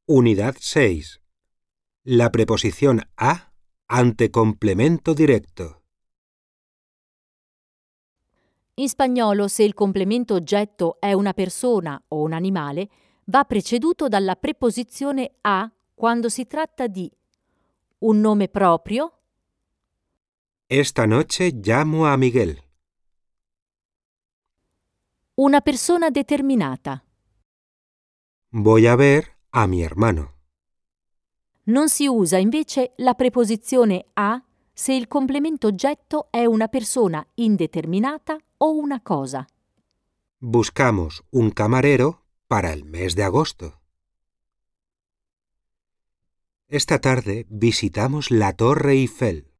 Unidad 6. La preposición a ante complemento diretto. In spagnolo, se il complemento oggetto è una persona o un animale, va preceduto dalla preposizione a quando si tratta di un nome proprio, Esta noche llamo a Miguel. una persona determinata. Voy a ver a mi hermano. Non si usa invece la preposizione a se il complemento oggetto è una persona indeterminata o una cosa. Buscamos un camarero para el mes de agosto. Esta tarde visitamos la Torre Eiffel.